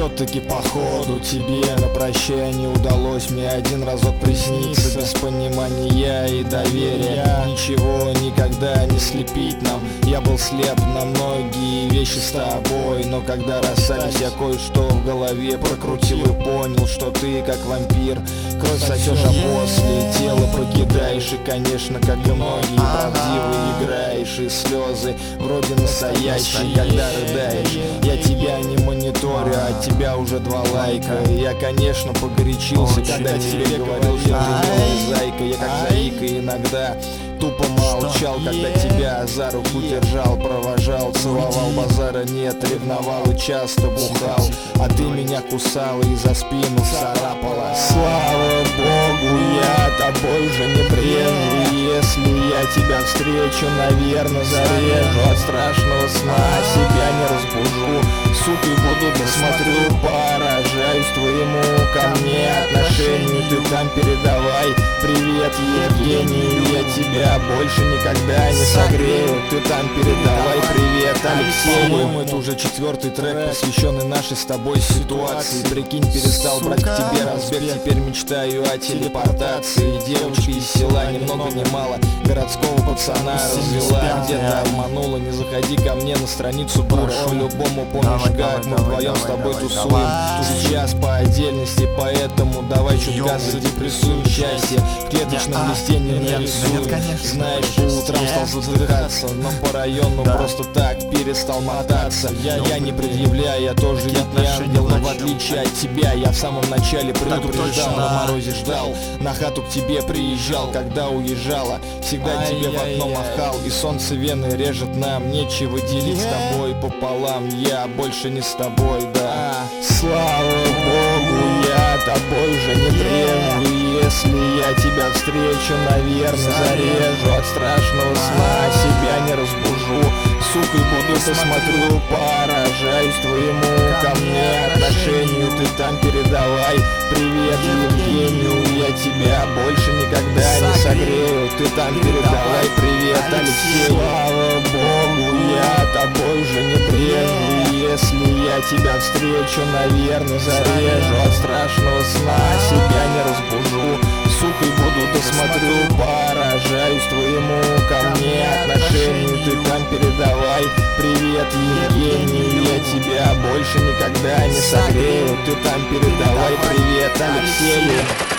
все-таки походу тебе на прощание удалось мне один разок присниться. Без понимания и доверия ничего никогда не слепить нам. Я был слеп на многие вещи с тобой, но когда расстались, я кое-что в голове прокрутил и понял, что ты как вампир. Кровь сосешь, а после тело покидаешь. И конечно, как и многие, правдиво играешь. И слезы вроде настоящие, когда рыдаешь. Я тебя не мониторю, а от тебя уже 2 лайка. И я, конечно, погорячился, когда тебе говорил, что ты милая зайка. Я как заика иногда тупо молчал, когда тебя за руку держал, провожал, целовал, базара нет, ревновал и часто бухал. А ты меня кусала и за спину царапала. Слава Богу, я тобой уже не брежу. Если я тебя встречу, наверное, зарежу. От страшного сна себя не разбужу. Сутки буду, досмотрю, поражаюсь твоему ко мне отношению. Ты там передавай привет Евгению, я тебя больше никогда не согрею. Ты там передавай привет Алексею. По-моему, это уже 4-й трек, посвященный нашей с тобой ситуации. Прикинь, перестал брать к тебе разбег, теперь мечтаю о телепортации. Девочка из села ни много ни мало городского пацана развела. Где-то обманула, не заходи ко мне на страницу, дура. По-любому помнишь, как мы вдвоем с тобой тусуем. Сейчас по отдельности, поэтому давай чуть газ задепрессуем. Счастье в клеточном листе не нарисуем. Знаешь, по утрам стал задыхаться, но по району просто так перестал мотаться. Я не предъявляю, я тоже ведь не ангел, но в отличие от тебя я в самом начале предупреждал, на морозе ждал, на хату к тебе приезжал, когда уезжала, всегда тебе в окно махал. И солнце вены режет нам, нечего делить с тобой пополам, я больше не с тобой, да. Слава Богу, я тобой уже не брежу. Если я тебя встречу, наверное, зарежу. От страшного сна себя не разбужу. Сукой буду, посмотрю, поражаюсь твоему ко мне отношению. Ты там передавай привет Евгению, я тебя больше никогда не согрею. Ты там передавай привет Алексею. Слава Богу, я тобой уже не брежу. Если я тебя встречу, наверное, зарежу. От страшного сна себя не разбужу. Сукой буду, досмотрю, поражаюсь твоему ко мне отношению. Ты там передавай привет Евгению, я тебя больше никогда не согрею. Ты там передавай привет Алексею.